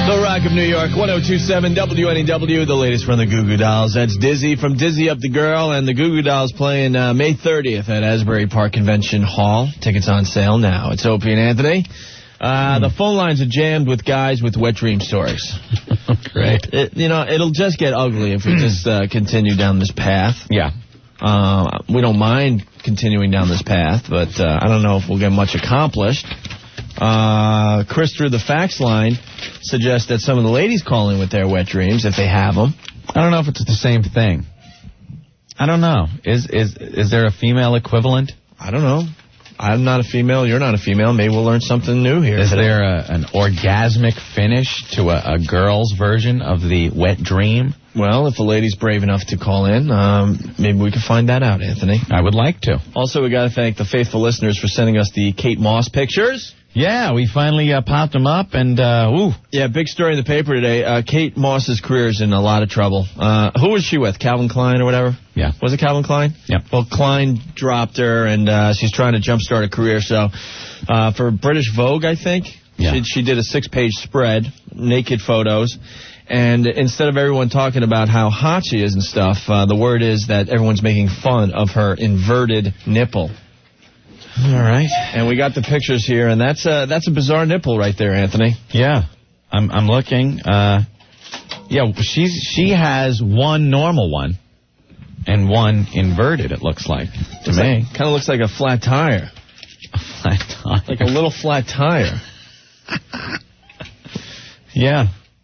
The Rock of New York, 102.7 WNEW, the latest from the Goo Goo Dolls. That's Dizzy from Dizzy Up the Girl, and the Goo Goo Dolls playing May 30th at Asbury Park Convention Hall. Tickets on sale now. It's Opie and Anthony. The phone lines are jammed with guys with wet dream stories. Great. It'll just get ugly if we just continue down this path. Yeah. We don't mind continuing down this path, but I don't know if we'll get much accomplished. Chris through the fax line suggests that some of the ladies call in with their wet dreams, if they have them. I don't know if it's the same thing. I don't know. Is there a female equivalent? I don't know. I'm not a female. You're not a female. Maybe we'll learn something new here. Is there an orgasmic finish to a girl's version of the wet dream? Well, if a lady's brave enough to call in, maybe we can find that out, Anthony. I would like to. Also, we got to thank the faithful listeners for sending us the Kate Moss pictures. Yeah, we finally popped them up, and ooh. Yeah, big story in the paper today. Kate Moss's career is in a lot of trouble. Who was she with? Calvin Klein or whatever? Yeah. Was it Calvin Klein? Yeah. Well, Klein dropped her, and she's trying to jumpstart a career. So, for British Vogue, I think, she did a 6-page spread, naked photos. And instead of everyone talking about how hot she is and stuff, the word is that everyone's making fun of her inverted nipple. All right. And we got the pictures here, and that's a bizarre nipple right there, Anthony. Yeah. I'm looking. Yeah, she has one normal one and one inverted, it looks like, to me. Kind of looks like a flat tire. A flat tire. Like a little flat tire. Yeah.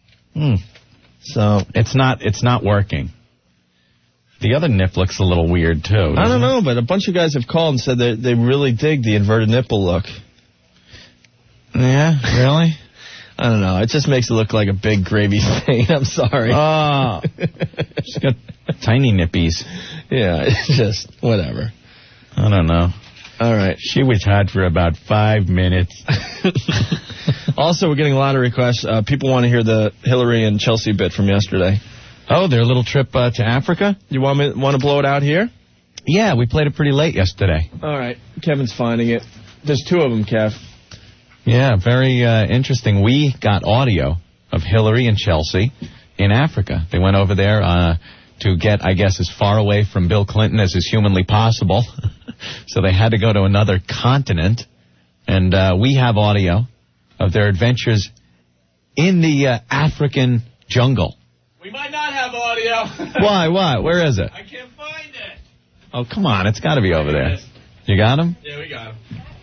So it's not working. The other nip looks a little weird, too. I don't know, but a bunch of guys have called and said that they really dig the inverted nipple look. Yeah, really? I don't know. It just makes it look like a big gravy stain. I'm sorry. Oh. She's got tiny nippies. Yeah, it's just whatever. I don't know. All right. She was hot for about 5 minutes. Also, we're getting a lot of requests. People want to hear the Hillary and Chelsea bit from yesterday. Oh, their little trip to Africa? You want to blow it out here? Yeah, we played it pretty late yesterday. All right. Kevin's finding it. There's 2 of them, Kev. Yeah, very interesting. We got audio of Hillary and Chelsea in Africa. They went over there to get, I guess, as far away from Bill Clinton as is humanly possible. So they had to go to another continent. And we have audio of their adventures in the African jungle. We might not have audio. Why? What? Where is it? I can't find it. Oh, come on. It's got to be over there. You got him? Yeah, we got him.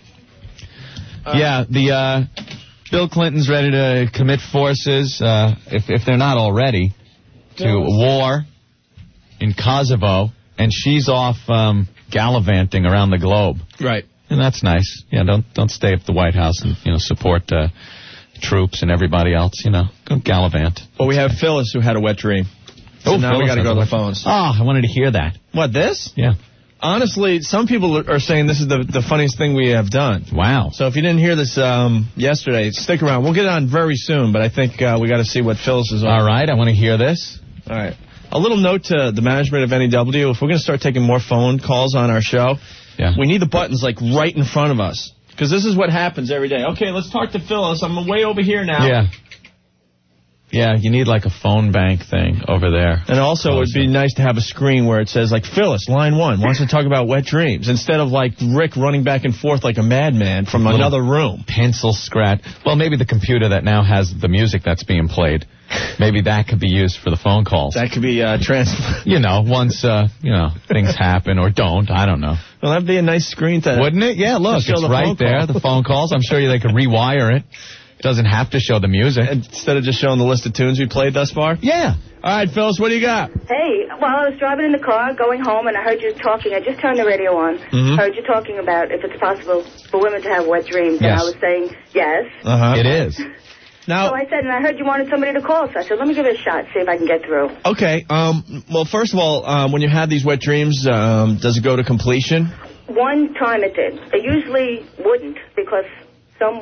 Yeah, the Bill Clinton's ready to commit forces, if they're not already, to war in Kosovo, and she's off gallivanting around the globe. Right. And that's nice. Yeah, don't stay at the White House and support troops and everybody else. Go gallivant. Well, we have Phyllis who had a wet dream. So now we got to go to the phones. Oh, I wanted to hear that. What, this? Yeah. Honestly, some people are saying this is the funniest thing we have done. Wow. So if you didn't hear this yesterday, stick around. We'll get it on very soon, but I think we got to see what Phyllis is on. All right, I want to hear this. All right. A little note to the management of NEW. If we're going to start taking more phone calls on our show, we need the buttons like right in front of us. Because this is what happens every day. Okay, let's talk to Phyllis. I'm way over here now. Yeah. Yeah, you need like a phone bank thing over there. And also, it would be nice to have a screen where it says, like, Phyllis, line 1, wants to talk about wet dreams, instead of, like, Rick running back and forth like a madman from another room. Pencil scratch. Well, maybe the computer that now has the music that's being played, maybe that could be used for the phone calls. That could be transferred. Once, things happen or don't. I don't know. Well, that'd be a nice screen to... Wouldn't it? Yeah, look, it's right there, the phone calls. I'm sure they could rewire it. Doesn't have to show the music. Instead of just showing the list of tunes we played thus far? Yeah. All right, Phyllis, what do you got? Hey, well, I was driving in the car, going home, and I heard you talking. I just turned the radio on. Heard you talking about if it's possible for women to have wet dreams. Yes. And I was saying yes. It is. Now, so I said, and I heard you wanted somebody to call, so I said, let me give it a shot, see if I can get through. Okay. Well, first of all, when you have these wet dreams, does it go to completion? One time it did. It usually wouldn't, because some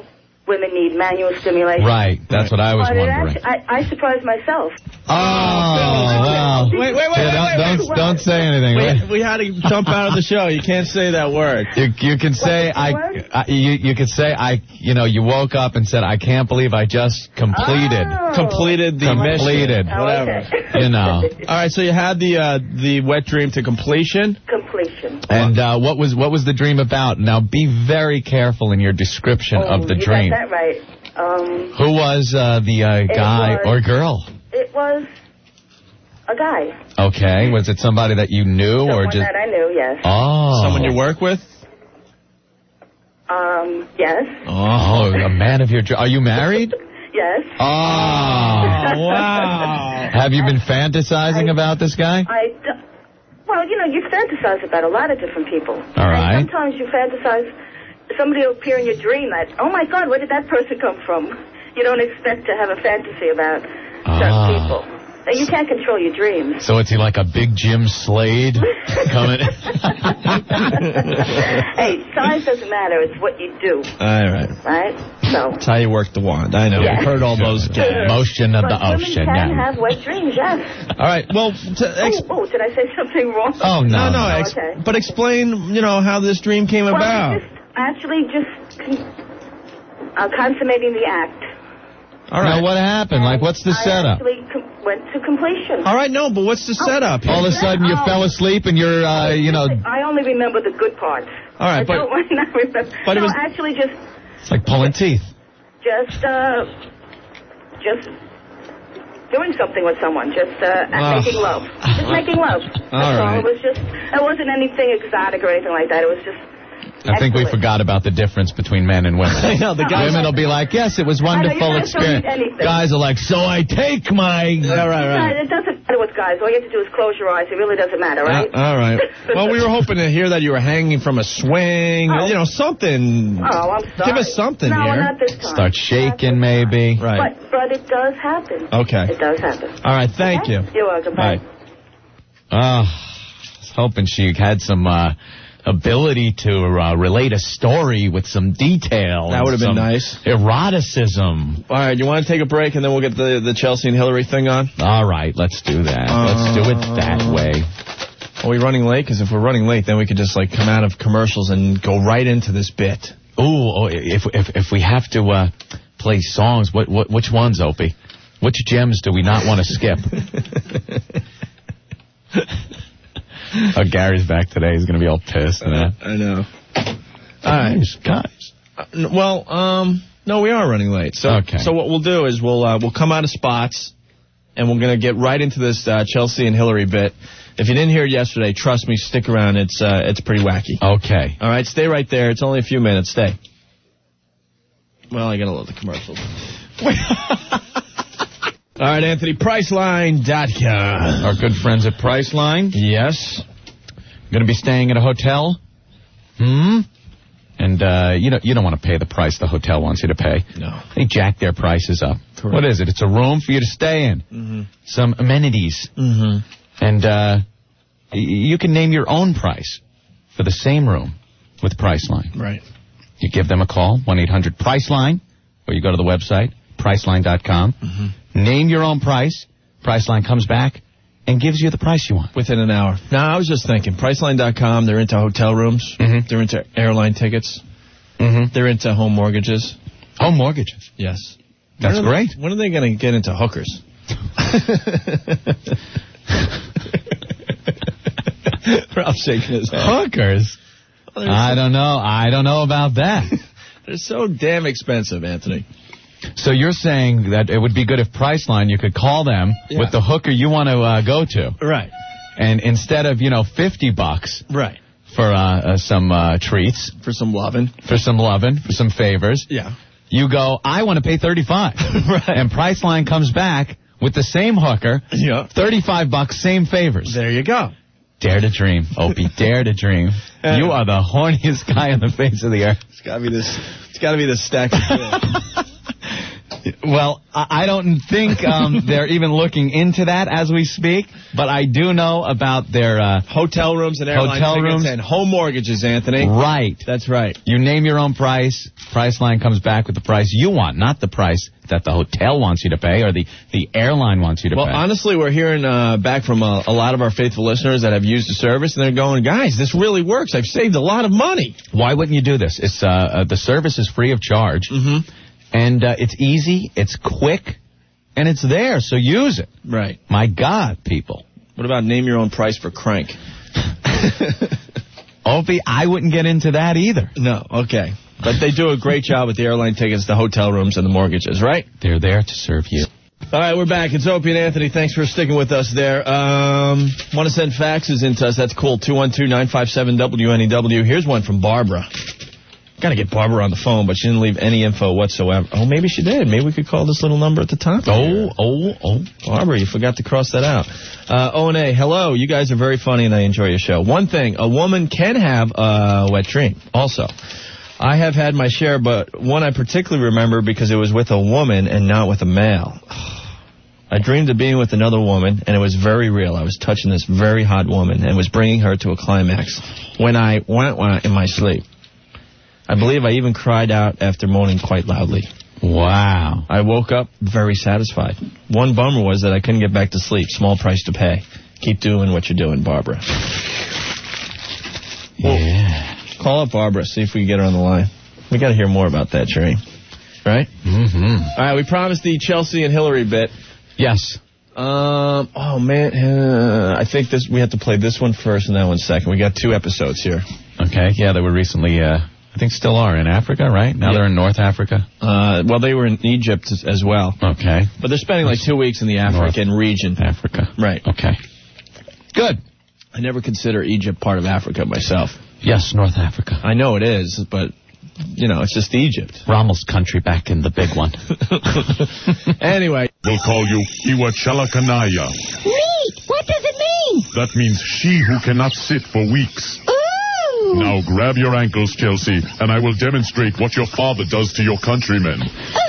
women need manual stimulation. Right, that's what I was wondering. I surprised myself. Oh, wow. Wait. Don't say anything. We had to jump out of the show. You can't say that word. You can say you could say you woke up and said, I can't believe I just completed the mission. Whatever. Okay. All right, so you had the wet dream to completion. And what was the dream about? Now be very careful in your description of the dream. You got that right. Who was the guy or girl? It was a guy. Okay. Was it somebody that you knew Someone or just that I knew? Yes. Oh. Someone you work with? Yes. Oh, a man of your dream. Are you married? Yes. Oh, wow. Have you been fantasizing about this guy? Well, you fantasize about a lot of different people. All right. And sometimes you fantasize, somebody will appear in your dream that, oh my God, where did that person come from? You don't expect to have a fantasy about certain people. And you can't control your dreams. So is he like a big Jim Slade coming? Hey, size doesn't matter. It's what you do. All right. Right? So. That's how you work the wand. I know. Yes. We've heard all those. Motion of the ocean. Women can have wet dreams, yes. All right. Well, did I say something wrong? Oh, no. Okay. But explain, how this dream came about. Consummating the act. All right. Now, what happened? What's the setup? I actually went to completion. All right, but what's the setup? All of a sudden, you fell asleep and you're, I only remember the good parts. All right, but... I don't remember. But it was... actually just... It's like pulling teeth. Just doing something with someone. Making love. Just making love. All right. It wasn't anything exotic or anything like that. It was just... I think we forgot about the difference between men and women. I know, women will be like, yes, it was wonderful experience. Guys are like, so I take my... Right. It doesn't matter with guys. All you have to do is close your eyes. It really doesn't matter, right? All right. Well, we were hoping to hear that you were hanging from a swing, something. Oh, I'm sorry. Give us something here. No, not this time. Start shaking, maybe. Right. But it does happen. Okay. It does happen. All right, thank you. You're welcome. Bye. I was hoping she had some... ability to relate a story with some detail. That would have been nice. Eroticism. All right, you want to take a break and then we'll get the Chelsea and Hillary thing on? All right, let's do that. Let's do it that way. Are we running late? Because if we're running late, then we could just come out of commercials and go right into this bit. Ooh, if we have to play songs, which ones, Opie? Which gems do we not want to skip? Oh, Gary's back today. He's going to be all pissed. I know. All right. Guys. No, we are running late. So, okay. So what we'll do is we'll come out of spots, and we're going to get right into this Chelsea and Hillary bit. If you didn't hear it yesterday, trust me, stick around. It's pretty wacky. Okay. All right, stay right there. It's only a few minutes. Stay. Well, I got to load the commercials. All right, Anthony, Priceline.com. Our good friends at Priceline. Yes. Going to be staying at a hotel? And you don't want to pay the price the hotel wants you to pay. No. They jack their prices up. Correct. What is it? It's a room for you to stay in. Mm-hmm. Some amenities. Mm-hmm. And you can name your own price for the same room with Priceline. Right. You give them a call, 1-800-PRICELINE, or you go to the website, Priceline.com. Mm-hmm. Name your own price. Priceline comes back and gives you the price you want. Within an hour. Now, I was just thinking, Priceline.com, they're into hotel rooms. Mm-hmm. They're into airline tickets. Mm-hmm. They're into home mortgages. Home mortgages? Yes. That's great. When are they going to get into hookers? Ralph's shaking his head. Hookers? I don't know. I don't know about that. They're so damn expensive, Anthony. So you're saying that it would be good if Priceline, you could call them with the hooker you want to go to. Right. And instead of, $50. Right. For some treats. For some loving. For some loving. For some favors. Yeah. You go, I want to pay $35. Right. And Priceline comes back with the same hooker. Yeah. $35, same favors. There you go. Dare to dream, Opie. Dare to dream. You are the horniest guy on the face of the earth. It's got to be this stack of Well, I don't think they're even looking into that as we speak, but I do know about their hotel rooms and airline tickets and home mortgages, Anthony. Right. That's right. You name your own price. Priceline comes back with the price you want, not the price that the hotel wants you to pay or the airline wants you to pay. Well, honestly, we're hearing back from a lot of our faithful listeners that have used the service, and they're going, guys, this really works. I've saved a lot of money. Why wouldn't you do this? It's the service is free of charge, and it's easy, it's quick, and it's there, so use it. Right. My God, people. What about name your own price for Crank? Opie, I wouldn't get into that either. No, okay. But they do a great job with the airline tickets, the hotel rooms, and the mortgages, right? They're there to serve you. All right, we're back. It's Opie and Anthony. Thanks for sticking with us there. Want to send faxes into us? That's cool. 212-957-WNEW. Here's one from Barbara. Got to get Barbara on the phone, but she didn't leave any info whatsoever. Oh, maybe she did. Maybe we could call this little number at the top. Oh. Barbara, you forgot to cross that out. O&A, hello. You guys are very funny, and I enjoy your show. One thing, a woman can have a wet dream also. I have had my share, but one I particularly remember because it was with a woman and not with a male. I dreamed of being with another woman, and it was very real. I was touching this very hot woman and was bringing her to a climax when I went in my sleep. I believe I even cried out after moaning quite loudly. Wow. I woke up very satisfied. One bummer was that I couldn't get back to sleep. Small price to pay. Keep doing what you're doing, Barbara. Yeah. Call up Barbara, see if we can get her on the line. We got to hear more about that, Jerry. Right? Mm-hmm. All right, we promised the Chelsea and Hillary bit. Yes. Oh, man. I think we have to play this one first and that one second. We got 2 episodes here. Okay, yeah, they were recently, I think still are in Africa, right? Now they're in North Africa? Well, they were in Egypt as well. Okay. But they're spending like 2 weeks in the African region. Africa. Right. Okay. Good. I never consider Egypt part of Africa myself. Yes, North Africa. I know it is, but, you know, it's just Egypt. Rommel's country back in the big one. Anyway. We'll call you Iwa Chalakanaya. Neat! What does it mean? That means she who cannot sit for weeks. Ooh! Now grab your ankles, Chelsea, and I will demonstrate what your father does to your countrymen.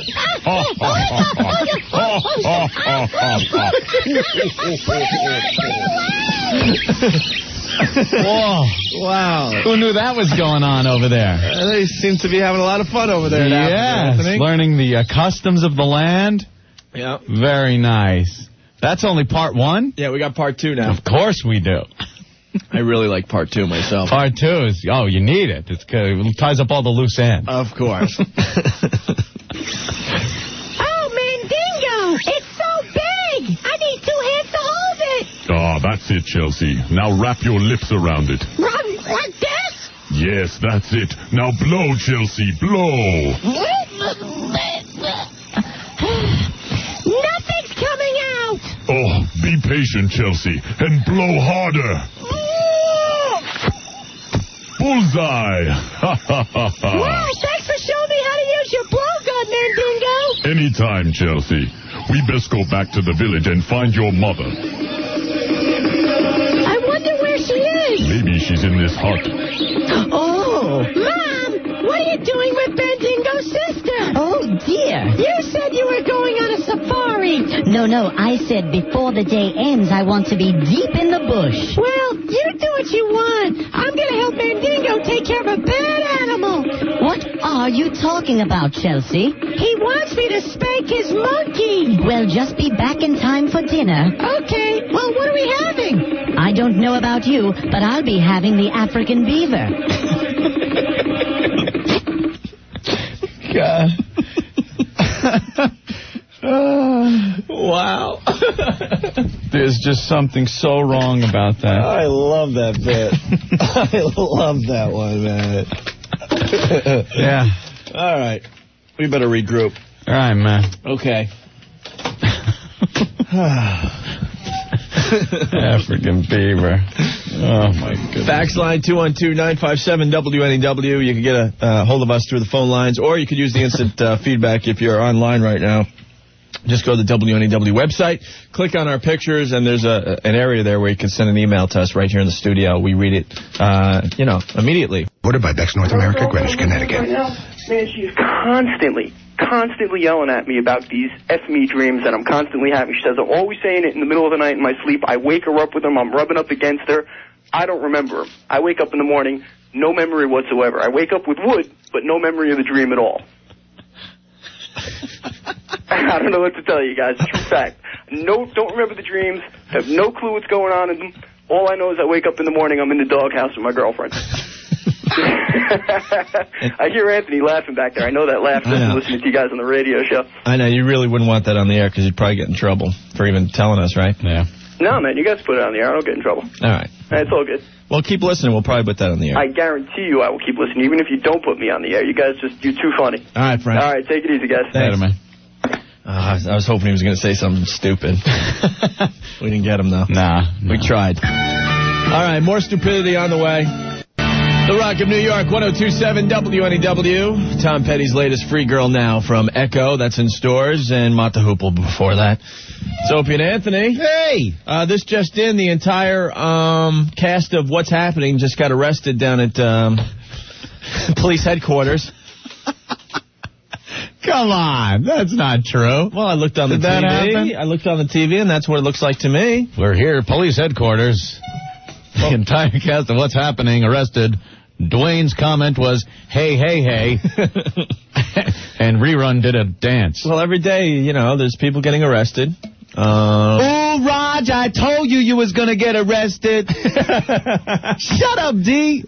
Whoa. Wow. Who knew that was going on over there? They seem to be having a lot of fun over there. Yes, learning the customs of the land. Yeah. Very nice. That's only part 1? Yeah, we got part 2 now. Of course we do. I really like part 2 myself. Part 2 is, you need it. It's good. It ties up all the loose ends. Of course. Oh, Mandingo! It's so big! I need 2 hands to hold it! Ah, that's it, Chelsea. Now wrap your lips around it. Like this? Yes, that's it. Now blow, Chelsea, blow. Nothing's coming out! Oh, be patient, Chelsea, and blow harder. Bullseye! Wow, thanks for showing me how to use your blowgun, Mandingo! Anytime, Chelsea. We best go back to the village and find your mother. I wonder where she is. Maybe she's in this hut. Oh! Mom, what are you doing with Mandingo's sister? Oh, dear. You said you were going on a safari. No, I said before the day ends, I want to be deep in the bush. Well, you do what you want. I'm going to help Mandingo take care of a bad animal. What are you talking about, Chelsea? He wants me to spank his monkey. Well, just be back in time for dinner. Okay, well, what are we having? I don't know about you, but I'll be having the African beaver. God. Wow. There's just something so wrong about that. I love that bit. I love that one, man. Yeah. All right. We better regroup. All right, man. Okay. African beaver. Oh, my goodness. Fax line 212-957-WNEW. You can get a hold of us through the phone lines, or you could use the instant feedback if you're online right now. Just go to the WNEW website, click on our pictures, and there's an area there where you can send an email to us right here in the studio. We read it, immediately. Ordered by Beck's North America, Greenwich, Connecticut. Man, she's constantly constantly yelling at me about these F me dreams that I'm constantly having. She says I'm always saying it in the middle of the night in my sleep. I wake her up with them. I'm rubbing up against her. I don't remember them. I wake up in the morning, no memory whatsoever. I wake up with wood, but no memory of the dream at all. I don't know what to tell you guys. True fact. Don't remember the dreams. Have no clue what's going on in them. All I know is I wake up in the morning, I'm in the doghouse with my girlfriend. I hear Anthony laughing back there. I know that laugh just listening to you guys on the radio show. I know. You really wouldn't want that on the air because you'd probably get in trouble for even telling us, right? Yeah. No, man, you guys put it on the air. I don't get in trouble. All right. It's all good. Well, keep listening. We'll probably put that on the air. I guarantee you I will keep listening, even if you don't put me on the air. You guys you're too funny. All right, friend. All right, take it easy, guys. Thanks. Man. I was hoping he was going to say something stupid. We didn't get him, though. Nah. We tried. All right, more stupidity on the way. The Rock of New York, 102.7 WNEW. Tom Petty's latest Free Girl Now from Echo. That's in stores. And Mott the Hoople before that. It's Opie and Anthony. Hey! This just in, the entire cast of What's Happening just got arrested down at police headquarters. Come on, that's not true. Well, I looked on the TV. I looked on the TV, and that's what it looks like to me. We're here, police headquarters. The entire cast of What's Happening arrested. Dwayne's comment was, hey, hey, hey. And Rerun did a dance. Well, every day, there's people getting arrested. Oh, Raj, I told you was going to get arrested. Shut up, D.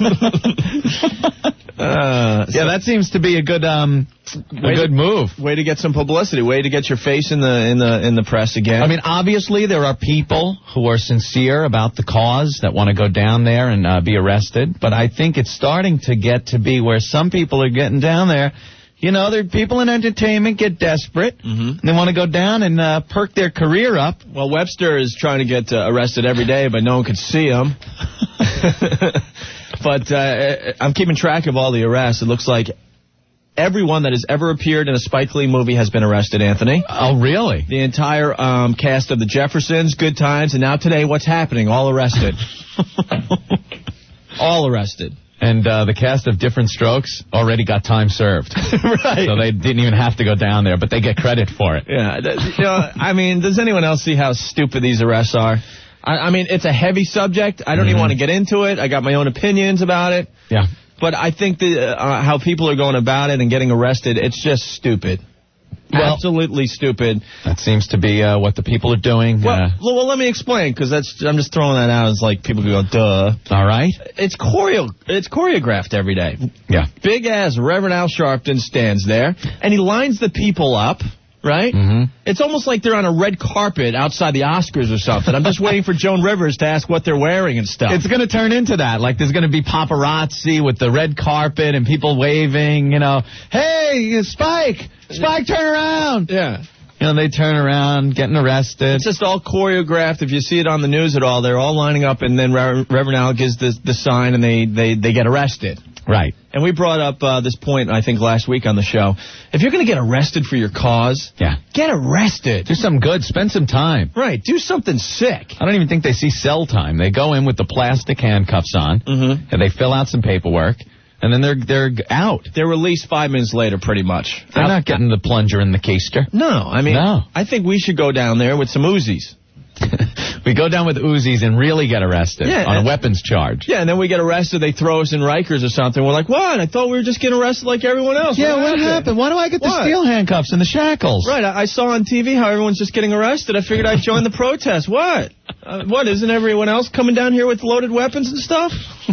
Yeah, that seems to be a good move. Way to get some publicity. Way to get your face in the press again. I mean, obviously there are people who are sincere about the cause that want to go down there and be arrested. But I think it's starting to get to be where some people are getting down there. There people in entertainment get desperate. Mm-hmm. They want to go down and perk their career up. Well, Webster is trying to get arrested every day, but no one could see him. But I'm keeping track of all the arrests. It looks like everyone that has ever appeared in a Spike Lee movie has been arrested, Anthony. Oh, really? The entire cast of The Jeffersons, Good Times, and now today, What's Happening, all arrested. All arrested. And the cast of Different Strokes already got time served. Right. So they didn't even have to go down there, but they get credit for it. Yeah. I mean, does anyone else see how stupid these arrests are? I mean, it's a heavy subject. I don't even want to get into it. I got my own opinions about it. Yeah. But I think how people are going about it and getting arrested, it's just stupid. Well, absolutely stupid. That seems to be what the people are doing. Well, let me explain, because I'm just throwing that out as like people go, duh. All right. It's choreographed every day. Yeah. Big ass Reverend Al Sharpton stands there, and he lines the people up. Right? Mm-hmm. It's almost like they're on a red carpet outside the Oscars or something. I'm just waiting for Joan Rivers to ask what they're wearing and stuff. It's going to turn into that. Like, there's going to be paparazzi with the red carpet and people waving, hey, Spike, turn around. Yeah. They turn around, getting arrested. It's just all choreographed. If you see it on the news at all, they're all lining up, and then Reverend Al gives the sign, and they get arrested. Right. And we brought up this point, I think, last week on the show. If you're going to get arrested for your cause, get arrested. Do something good. Spend some time. Right. Do something sick. I don't even think they see cell time. They go in with the plastic handcuffs on, and they fill out some paperwork, and then they're out. They're released 5 minutes later, pretty much. They're not getting the plunger in the keister. No. I mean, I think we should go down there with some Uzis. We go down with Uzis and really get arrested on a weapons charge. Yeah, and then we get arrested. They throw us in Rikers or something. We're like, what? I thought we were just getting arrested like everyone else. Yeah, what happened? Why do I get the steel handcuffs and the shackles? Right, I saw on TV how everyone's just getting arrested. I figured I'd join the protest. What? What, isn't everyone else coming down here with loaded weapons and stuff?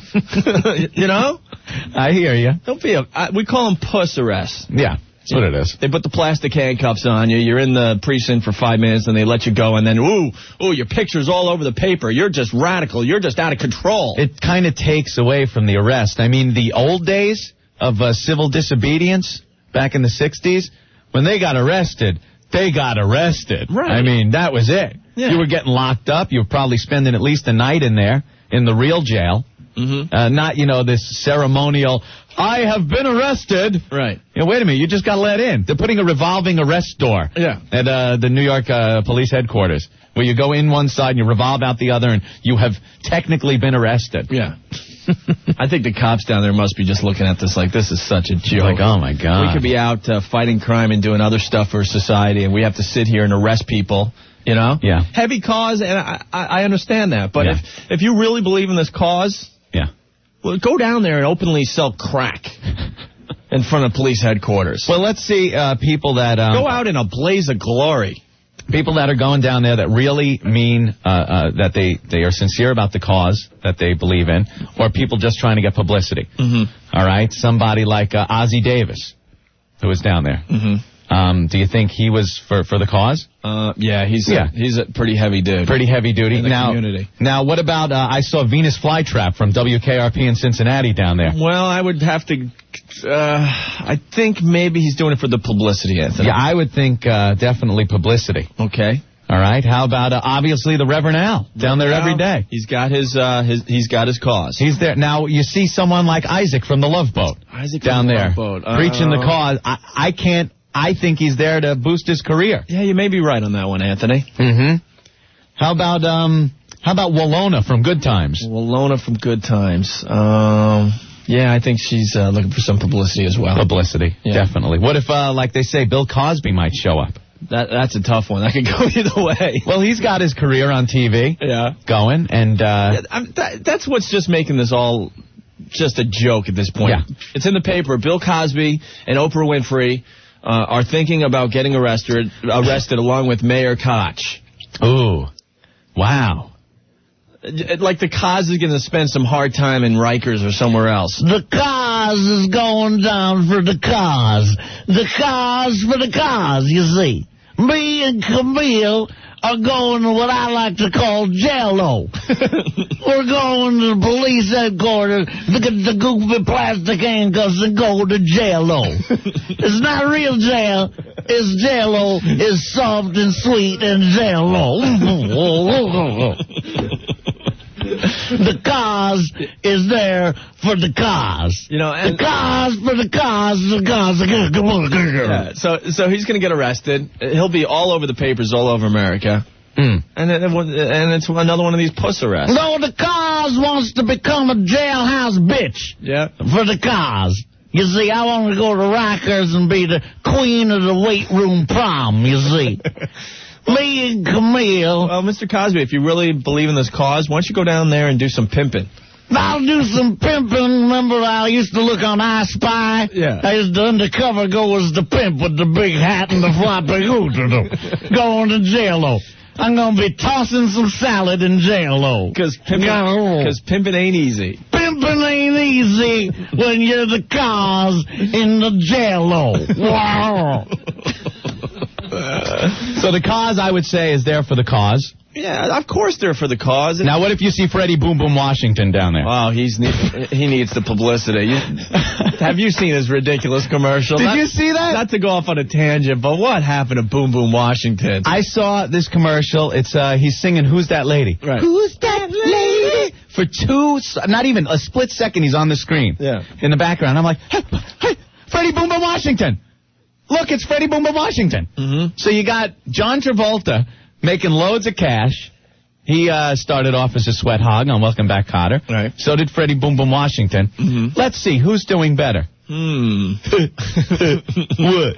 I hear you. Don't be we call them puss arrests. Yeah. That's what it is. They put the plastic handcuffs on you. You're in the precinct for 5 minutes, and they let you go. And then, your picture's all over the paper. You're just radical. You're just out of control. It kind of takes away from the arrest. I mean, the old days of civil disobedience back in the 60s, when they got arrested, they got arrested. Right. I mean, that was it. Yeah. You were getting locked up. You were probably spending at least a night in there, in the real jail. Mm-hmm. Not, this ceremonial, I have been arrested. Right. Wait a minute, you just got let in. They're putting a revolving arrest door at the New York police headquarters, where you go in one side and you revolve out the other, and you have technically been arrested. Yeah. I think the cops down there must be just looking at this like, this is such a joke. Like, oh, my God. We could be out fighting crime and doing other stuff for society, and we have to sit here and arrest people, you know? Yeah. Heavy cause, and I understand that. But if you really believe in this cause, well, go down there and openly sell crack in front of police headquarters. Well, let's see people that... go out in a blaze of glory. People that are going down there that really mean that they are sincere about the cause that they believe in, or people just trying to get publicity. All right? Somebody like Ozzie Davis, who was down there. Do you think he was for the cause? Yeah, he's a pretty heavy dude. Pretty heavy duty. In the community. Now, what about, I saw Venus Flytrap from WKRP in Cincinnati down there. Well, I would have to, I think maybe he's doing it for the publicity, Anthony. Yeah, I would think definitely publicity. Okay. All right. How about, obviously, the Reverend Al down there every day? He's got his cause. He's there. Now, you see someone like Isaac from the Love Boat down there preaching the cause. I think he's there to boost his career. Yeah, you may be right on that one, Anthony. How about Walona from Good Times? Walona from Good Times. Yeah, I think she's looking for some publicity as well. Publicity, definitely. What if, like they say, Bill Cosby might show up? That's a tough one. That could go either way. Well, he's got his career on TV going, and... that's what's just making this all just a joke at this point. Yeah. It's in the paper. Bill Cosby and Oprah Winfrey are thinking about getting arrested along with Mayor Koch. Ooh. Wow. Like the cause is going to spend some hard time in Rikers or somewhere else. The cause is going down for the cause. The cause for the cause, you see. Me and Camille are going to what I like to call Jell-O. We're going to the police headquarters to get the goofy plastic handcuffs and go to Jell-O. It's not real jail. It's Jell-O. It's soft and sweet and Jell-O. The cause is there for the cause. You know, and the cause for the cause, the cause. Yeah, so he's going to get arrested. He'll be all over the papers all over America. And it's another one of these puss arrests. No, the cause wants to become a jailhouse bitch. Yeah. For the cause. You see, I want to go to Rikers and be the queen of the weight room prom, you see. Me and Camille. Well, Mr. Cosby, if you really believe in this cause, why don't you go down there and do some pimping? I'll do some pimping. Remember I used to look on I Spy? Yeah. I used to undercover go as the pimp with the big hat and the floppy hood. Going to Jell-O. I'm going to be tossing some salad in Jell-O. Because pimping ain't easy. Pimping ain't easy when you're the cause in the Jell-O. Wow. So the cause, I would say, is there for the cause. Yeah, of course they're for the cause. Now, what if you see Freddie Boom Boom Washington down there? Wow, he needs the publicity. Have you seen his ridiculous commercial? Did you see that? Not to go off on a tangent, but what happened to Boom Boom Washington? I saw this commercial. It's he's singing "Who's That Lady?" Right. Who's that lady? For not even a split second, he's on the screen. Yeah. In the background, I'm like, hey, Freddie Boom Boom Washington. Look, it's Freddie Boom Boom Washington. So you got John Travolta making loads of cash. He started off as a sweat hog on Welcome Back, Kotter. Right. So did Freddie Boom Boom Washington. Let's see, who's doing better? What?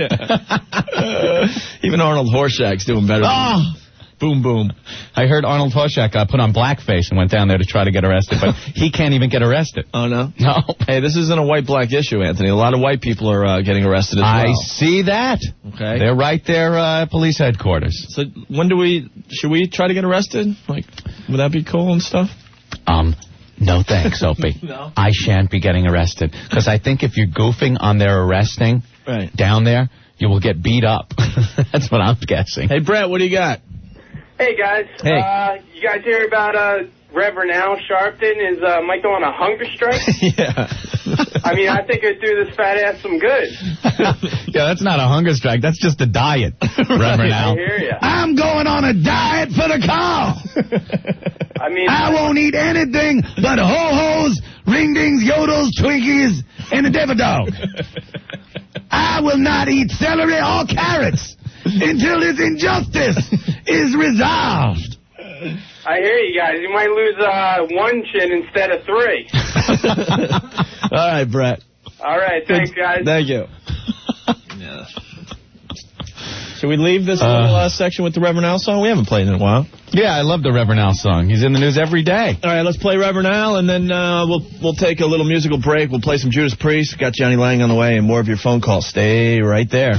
Even Arnold Horshack's doing better. Oh! Boom, boom. I heard Arnold Horshack put on blackface and went down there to try to get arrested, but he can't even get arrested. Oh, no? No. Hey, this isn't a white-black issue, Anthony. A lot of white people are getting arrested as well. I see that. Okay. They're right there at police headquarters. So should we try to get arrested? Like, would that be cool and stuff? No thanks, Opie. No? I shan't be getting arrested. Because I think if you're goofing on their arresting down there, you will get beat up. That's what I'm guessing. Hey, Brett, what do you got? Hey, guys. Hey. You guys hear about Reverend Al Sharpton might go on a hunger strike? Yeah. I mean, I think it'd do this fat ass some good. Yeah, that's not a hunger strike. That's just a diet, Reverend Al. I hear ya. I'm going on a diet for the cause. I mean, I won't eat anything but ho-hos, ring-dings, yodels, Twinkies, and a devil dog. I will not eat celery or carrots until this injustice is resolved. I hear you guys. You might lose 1 chin instead of 3. All right, Brett. All right, thanks, guys. Thank you. Yeah. Should we leave this little section with the Reverend Al song? We haven't played it in a while. Yeah, I love the Reverend Al song. He's in the news every day. All right, let's play Reverend Al, and then we'll take a little musical break. We'll play some Judas Priest. Got Johnny Lang on the way, and more of your phone calls. Stay right there.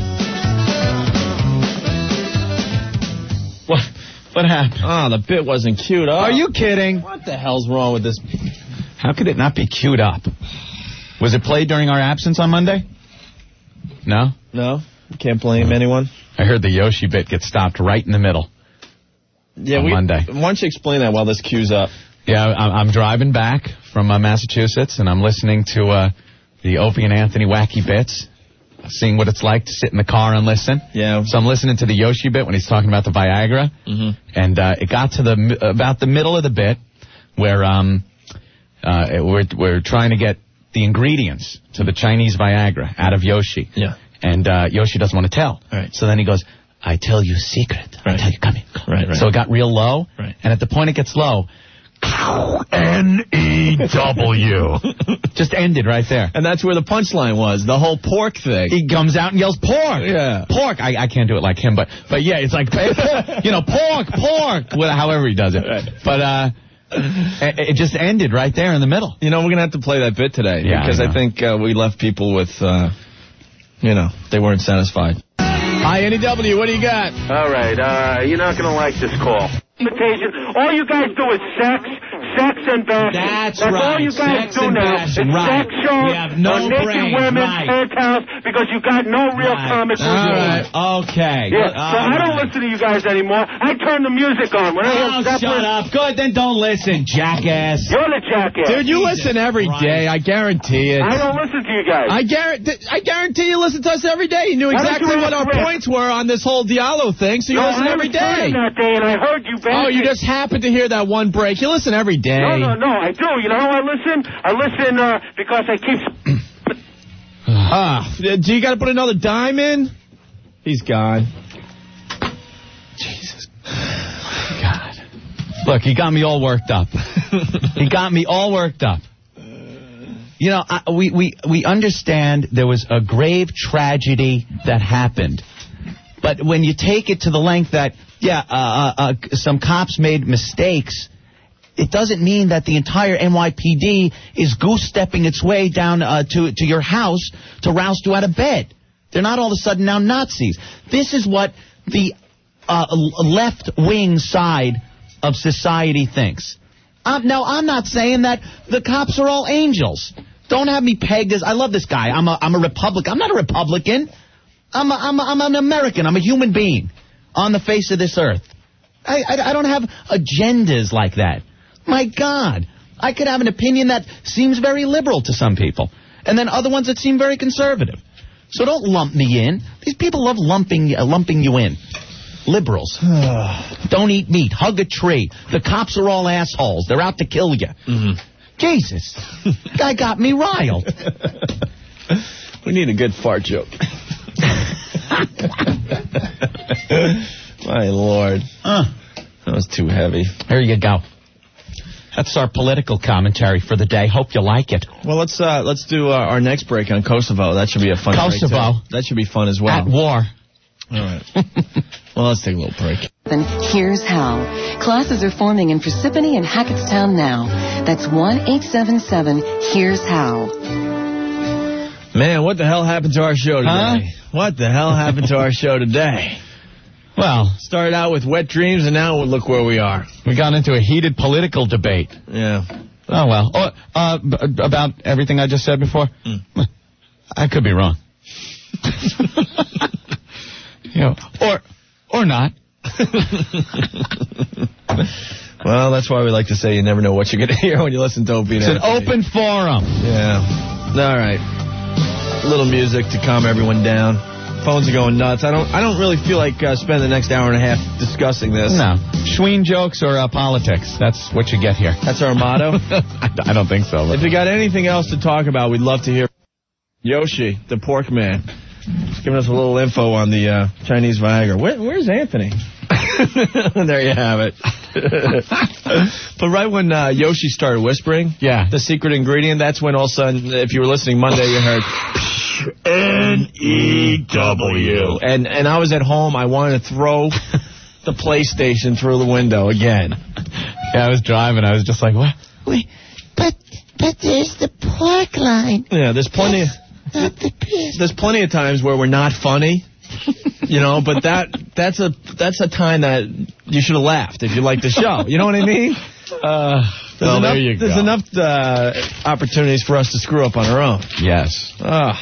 What happened? Oh, the bit wasn't queued up. Are you kidding? What the hell's wrong with this? How could it not be queued up? Was it played during our absence on Monday? No? No? You can't blame anyone? I heard the Yoshi bit get stopped right in the middle. Yeah, Monday. Why don't you explain that while this queues up? Yeah, I'm driving back from Massachusetts, and I'm listening to the Opie and Anthony wacky bits, seeing what it's like to sit in the car and listen. Yeah. So I'm listening to the Yoshi bit when he's talking about the Viagra, and it got to about the middle of the bit where we're trying to get the ingredients to the Chinese Viagra out of Yoshi. Yeah. And Yoshi doesn't want to tell. Right. So then he goes, I tell you a secret. Right. I tell you, come in. Right. So it got real low. Right. And at the point it gets low, N-E-W. just ended right there. And that's where the punchline was, the whole pork thing. He comes out and yells, pork. Yeah. Pork. I can't do it like him, but yeah, it's like, pork, pork. Well, however he does it. Right. But it just ended right there in the middle. You know, we're going to have to play that bit today. Yeah, because I think we left people with, they weren't satisfied. Hi, NEW, what do you got? All right, you're not going to like this call. Invitation. All you guys do is sex and bashing. That's right. right. All you guys Sex do and now. bashing. It's Right. sex shows, We have no naked brain. women, Right. penthouse, because you got no real comic All right. Okay. Yeah, so I don't listen to you guys anymore. I turn the music on. When I hear shut Zeppelin, up. Good, then don't listen, jackass. You're the jackass. Dude, you listen every day. I guarantee it. I don't listen to you guys. I guarantee you listen to us every day. You knew Why don't exactly you what our ask Rick? points were on this whole Diallo thing, so you listen every day. I was that day, and I heard you bashing. Oh, you just happened to hear that one break. You listen every day. No, I do. You know how I listen? I listen because I keep... Do you got to put another dime in? He's gone. Jesus. God. Look, he got me all worked up. You know, we understand there was a grave tragedy that happened. But when you take it to the length that, some cops made mistakes, it doesn't mean that the entire NYPD is goose-stepping its way down to your house to roust you out of bed. They're not all of a sudden now Nazis. This is what the left-wing side of society thinks. Now, I'm not saying that the cops are all angels. Don't have me pegged as... I love this guy. I'm a Republican. I'm not a Republican. I'm an American. I'm a human being on the face of this earth. I don't have agendas like that. My God. I could have an opinion that seems very liberal to some people, and then other ones that seem very conservative. So don't lump me in. These people love lumping you in. Liberals. Don't eat meat. Hug a tree. The cops are all assholes. They're out to kill you. Mm-hmm. Jesus. Guy got me riled. We need a good fart joke. My Lord. That was too heavy. Here you go. That's our political commentary for the day. Hope you like it. Well, let's do our next break on Kosovo. That should be a fun break, too. That should be fun as well. At war. All right. Well, let's take a little break. Then here's how. Classes are forming in Parsippany and Hackettstown now. That's 1-877-HERE'S-HOW. Man, what the hell happened to our show today? Huh? What the hell happened to our show today? Well, started out with wet dreams, and now look where we are. We got into a heated political debate. Yeah. Oh, well. About everything I just said before? I could be wrong. Or not. Well, that's why we like to say you never know what you're going to hear when you listen to Opie and It's an open forum. Yeah. All right. A little music to calm everyone down. Phones are going nuts. I don't really feel like spending the next hour and a half discussing this. No. Schween jokes or politics. That's what you get here. That's our motto? I don't think so. If you got anything else to talk about, we'd love to hear Yoshi, the pork man. He's giving us a little info on the Chinese Viagra. Where's Anthony? There you have it. But right when Yoshi started whispering, the secret ingredient, that's when all of a sudden, if you were listening Monday, you heard N-E-W. And I was at home. I wanted to throw the PlayStation through the window again. Yeah, I was driving. I was just like, what? Wait, but there's the pork line. Yeah, there's plenty of times where we're not funny. You know, but that's a time that you should have laughed if you liked the show. You know what I mean? There's enough opportunities for us to screw up on our own. Yes.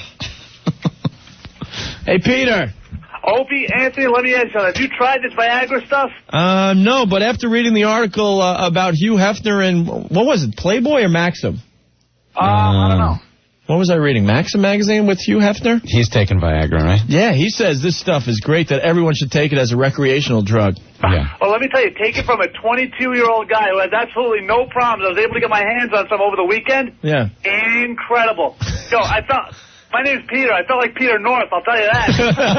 Hey, Peter. Opie, Anthony, let me ask you something. Have you tried this Viagra stuff? No, but after reading the article about Hugh Hefner and, what was it, Playboy or Maxim? I don't know. What was I reading? Maxim magazine with Hugh Hefner? He's taking Viagra, right? Yeah, he says this stuff is great, that everyone should take it as a recreational drug. Yeah. Well, let me tell you, take it from a 22-year-old guy who has absolutely no problems. I was able to get my hands on some over the weekend. Yeah. Incredible. Yo, my name's Peter. I felt like Peter North, I'll tell you that.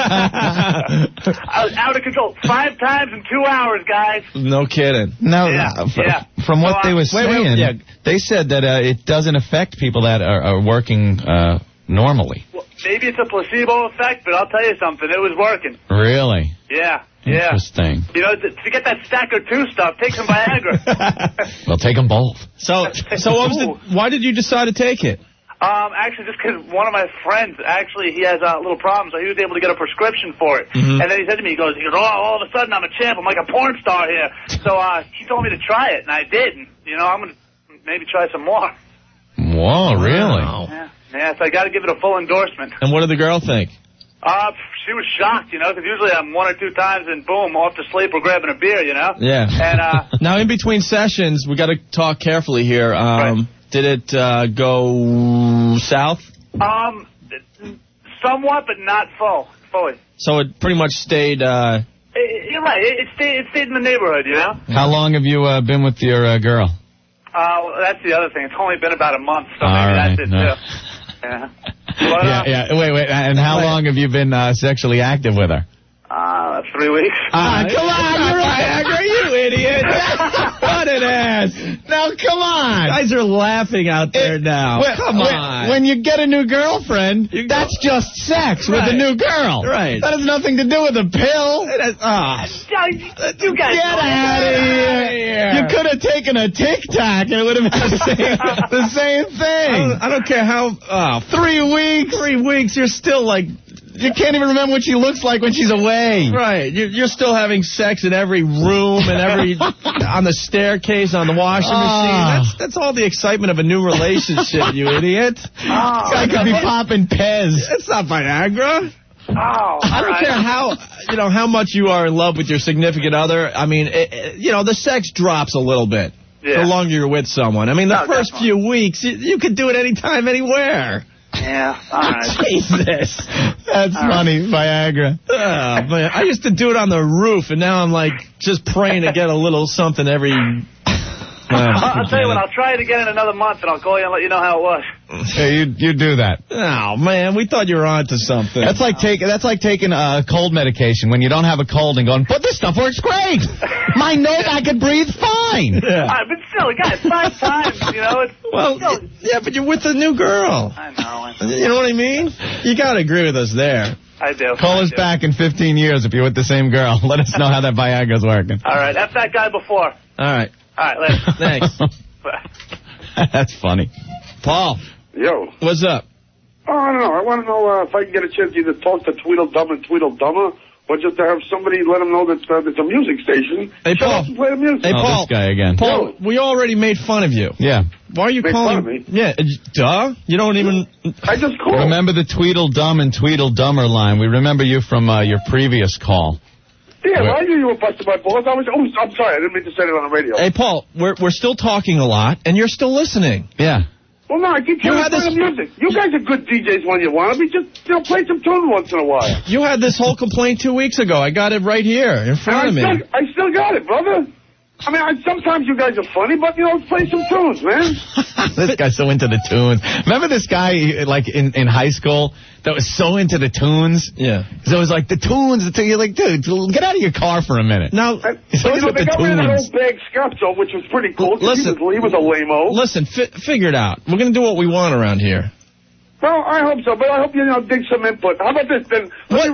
I was out of control 5 times in 2 hours, guys. No kidding. No, from what they were saying, they said that it doesn't affect people that are working normally. Well, maybe it's a placebo effect, but I'll tell you something. It was working. Really? Yeah. Interesting. You know, to get that stack or 2 stuff, take some Viagra. Well, take them both. So why did you decide to take it? Actually, just because one of my friends, he has a little problem, so he was able to get a prescription for it. Mm-hmm. And then he said to me, he goes, all of a sudden I'm a champ. I'm like a porn star here. So he told me to try it, and I did. And, I'm going to maybe try some more. Whoa, really? Yeah, so I got to give it a full endorsement. And what did the girl think? She was shocked, because usually I'm 1 or 2 times and boom, off to sleep or grabbing a beer, Yeah. And now, in between sessions, we got to talk carefully here. Right. Did it go south? Somewhat, but not fully. So it pretty much stayed... You're right. It stayed in the neighborhood, How long have you been with your girl? Well, that's the other thing. It's only been about a month, so maybe that's it, too. Yeah. But, Wait. And how long have you been sexually active with her? 3 weeks. Come on, you're Viagra, you idiot. What an ass. Now, come on. Guys are laughing out there now. Come on. When you get a new girlfriend, that's just sex with a new girl. Right. That has nothing to do with a pill. You guys get out of here. You could have taken a Tic Tac and it would have been the same thing. I don't care how... 3 weeks. 3 weeks, you're still like... You can't even remember what she looks like when she's away. Right. You're still having sex in every room and on the staircase, on the washing machine. That's all the excitement of a new relationship, you idiot. I could be popping Pez. It's not Viagra. I don't care how much you are in love with your significant other. I mean, the sex drops a little bit the longer you're with someone. I mean, the first few weeks, you could do it anytime, anywhere. Yeah, all right. Jesus. That's funny, Viagra. Oh, man. I used to do it on the roof, and now I'm like just praying to get a little something every... I'll tell you what, I'll try it again in another month, and I'll call you and let you know how it was. Hey, you do that. Oh, man, we thought you were on to something. That's like taking cold medication when you don't have a cold and going, but this stuff works great. My nose, I could breathe fine. Yeah. But still, guys, 5 times, it's... Well, yeah, but you're with a new girl. I know. You know what I mean? You got to agree with us there. I do. Call us back in 15 years if you're with the same girl. Let us know how that Viagra's working. All right, that's that guy before. All right. All right, later. Thanks. That's funny. Paul. Yo. What's up? Oh, I don't know. I want to know if I can get a chance to either talk to Tweedledum and Tweedledummer, or just to have somebody let them know that there's a music station. Hey, Paul. Play the music. Hey, Paul. This guy again. Paul, we already made fun of you. Yeah. Why are you calling me? Yeah, duh. You don't even... I just called. Remember the Tweedledum and Tweedledummer line. We remember you from your previous call. Yeah, well, I knew you were busting my balls. I'm sorry. I didn't mean to say it on the radio. Hey, Paul, we're still talking a lot, and you're still listening. Yeah. Well, no, I keep trying to play the music. You guys are good DJs when you want to be. Just play some tune once in a while. You had this whole complaint 2 weeks ago. I got it right here in front of me. I still got it, brother. I mean, sometimes you guys are funny, but, let's play some tunes, man. This guy's so into the tunes. Remember this guy, like, in high school that was so into the tunes? Yeah. So it was like, the tunes. You're like, dude, get out of your car for a minute. Now, they got rid of that old bag Scherzo, which was pretty cool. Listen, he was a lame-o. Listen, figure it out. We're going to do what we want around here. Well, I hope so, but I hope you dig some input. How about this, then?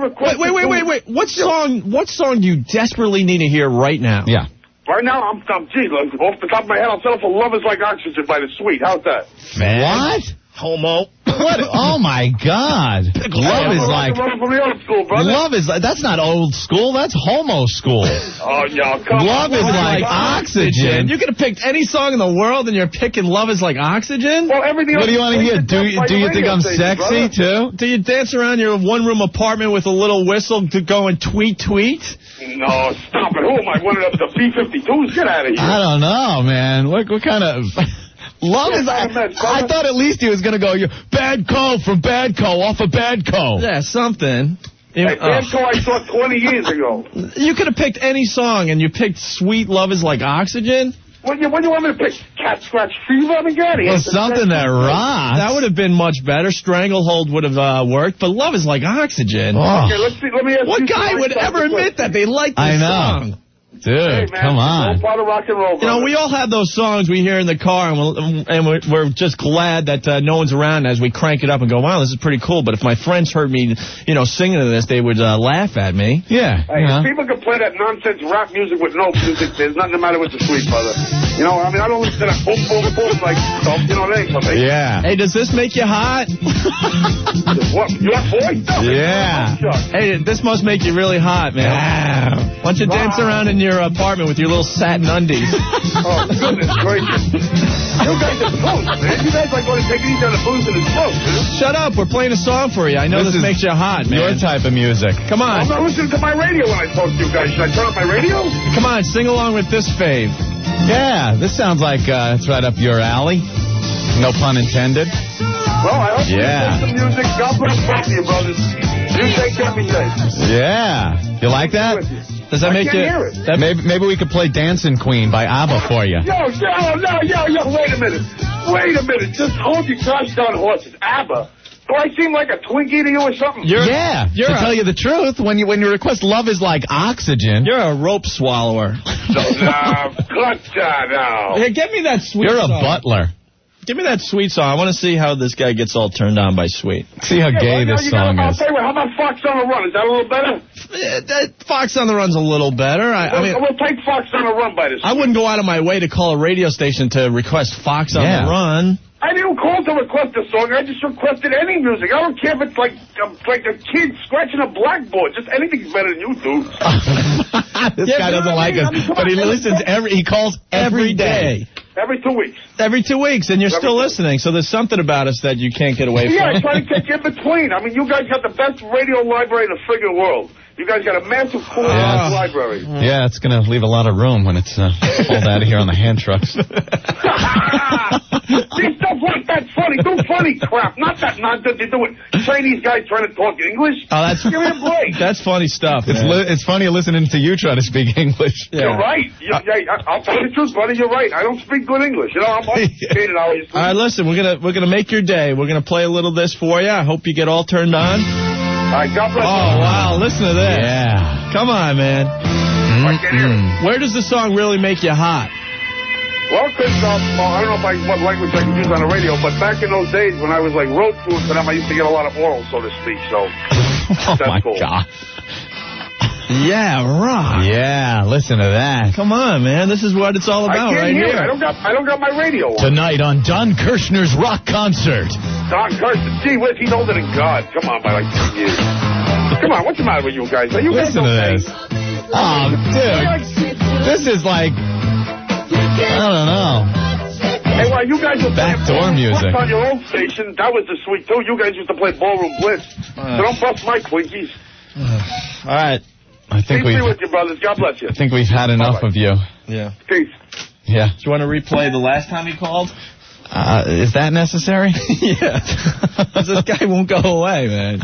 Wait. What song do you desperately need to hear right now? Yeah. Right now, I'm gee, off the top of my head, I'll settle for Love Is Like Oxygen by The Sweet. How's that? What? Homo. What? Oh, my God. Love is like... From the old school, brother. Love is like... That's not old school. That's homo school. Oh, yeah, come Love on. is like oxygen. You could have picked any song in the world and you're picking Love Is Like Oxygen? Well, everything what do you want to hear? Do you think I'm sexy, too? Do you dance around your one-room apartment with a little whistle going tweet, tweet? No, stop it. Who am I? One of the B-52s? Get out of here. I don't know, man. What kind of... Love is... I thought at least he was going to go, Bad Co from Bad Co, off of Bad Co. Yeah, something. Hey, Bad Co I saw 20 years ago. You could have picked any song, and you picked Sweet Love Is Like Oxygen? What do you want me to pick? Cat Scratch Fever? I mean, get out of here. Well, something that rocks. That would have been much better. Stranglehold would have worked, but Love Is Like Oxygen. Oh. Okay, let's see. Let me ask what guy would ever admit that they like this song? Dude, hey, man, come on. It's all part of rock and roll, brother. We all have those songs we hear in the car, and we're just glad that no one's around as we crank it up and go, wow, this is pretty cool. But if my friends heard me, singing to this, they would laugh at me. Yeah. Hey, if people can play that nonsense rap music with no music, there's nothing the matter with The Sweet, brother. I mean, I don't listen to that boom, boom, boom, like stuff. That ain't for me. Yeah. Hey, does this make you hot? What? Your voice? Yeah. Hey, this must make you really hot, man. Wow. Why don't you dance around in your apartment with your little satin undies? Oh, goodness gracious. You guys are close, man. You guys like going to take it easy on the booze and it's close, dude. Shut up. We're playing a song for you. I know this makes you hot, man. Your type of music. Come on. I'm not listening to my radio when I talk to you guys. Should I turn up my radio? Come on, sing along with this fave. Yeah, this sounds like it's right up your alley. No pun intended. Well, I hope you play some music. God bless both of you, brothers. You take care of me safe. Yeah. You like that? Does that make you... Maybe we could play Dancing Queen by ABBA for you. Yo, wait a minute. Just hold your gosh darn horses. ABBA? Do I seem like a Twinkie to you or something? To tell you the truth, when you request Love Is Like Oxygen... You're a rope swallower. No. Here, get me that sweet song. You're a butler. Give me that Sweet song. I want to see how this guy gets all turned on by Sweet. See how gay this song is. How about Fox on the Run? Is that a little better? Fox on the Run's a little better. We'll take Fox on the Run by this. I wouldn't go out of my way to call a radio station to request Fox on the Run. I didn't call to request a song. I just requested any music. I don't care if it's like a kid scratching a blackboard. Just anything's better than you do. This guy doesn't like us, but he listens he calls every day. Every 2 weeks. Every 2 weeks, and you're still listening. So there's something about us that you can't get away from. Yeah, I try to take in between. I mean, you guys got the best radio library in the friggin' world. You guys got a massive cool library. Yeah, it's going to leave a lot of room when it's pulled out of here on the hand trucks. See, stuff like that's funny. Do funny crap. Not that nonsense you do with Chinese guys trying to talk English. Oh, give me a break. That's funny stuff. It's funny listening to you try to speak English. Yeah. You're right. I'll tell you the truth, buddy. You're right. I don't speak good English. I'm educated, obviously. All right, listen. We're gonna make your day. We're gonna play a little of this for you. I hope you get all turned on. All right, God bless you. Oh, wow, listen to this. Yeah. Come on, man. I can't hear it. Where does the song really make you hot? Well, because I don't know what language I can use on the radio, but back in those days when I was like road food for them, I used to get a lot of oral, so to speak, so that's cool. God. Yeah, rock. Yeah, listen to that. Come on, man. This is what it's all about right here. I don't got my radio on. Tonight on Don Kirshner's Rock Concert. Don Kirshner. Gee whiz, he's older than God. Come on, by like 10 years. Come on, what's the matter with you guys? Are you listen guys to this. Oh, dude. This is like, I don't know. Hey, well, you guys were backdoor music on your own station. That was the Sweet too. You guys used to play Ballroom Blitz. So don't bust my Twinkies. All right. I think Peace be with you, brothers. God bless you. I think we've had enough of you. Yeah. Peace. Yeah. Do you want to replay the last time he called? Is that necessary? Yeah. This guy won't go away, man.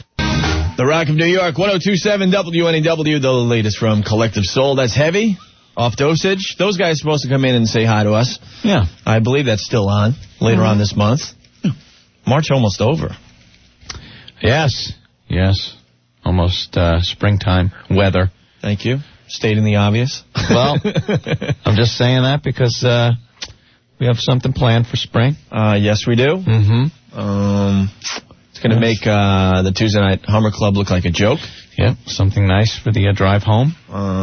The Rock of New York, 102.7 WNEW, the latest from Collective Soul. That's Heavy. Off Dosage. Those guys are supposed to come in and say hi to us. Yeah. I believe that's still on later on this month. March almost over. Yes. Almost springtime weather. Thank you. Stating the obvious. Well, I'm just saying that because we have something planned for spring. Yes, we do. Mm-hmm. It's going to make the Tuesday Night Hummer Club look like a joke. Yep, something nice for the drive home.